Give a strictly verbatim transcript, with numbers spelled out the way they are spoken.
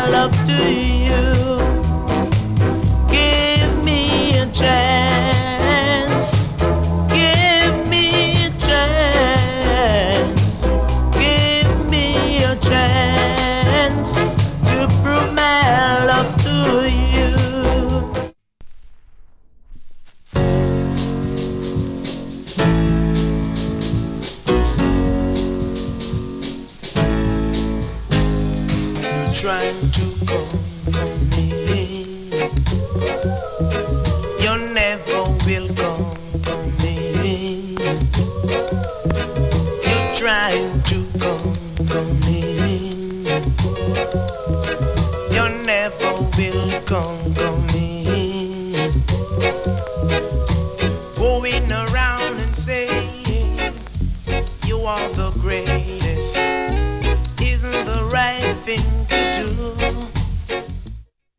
love to you. Give me a chance. Give me a chance. Give me a chance to prove my love to you. Trying to come me, you never will come to me. You're trying to come to me, you never will come to me.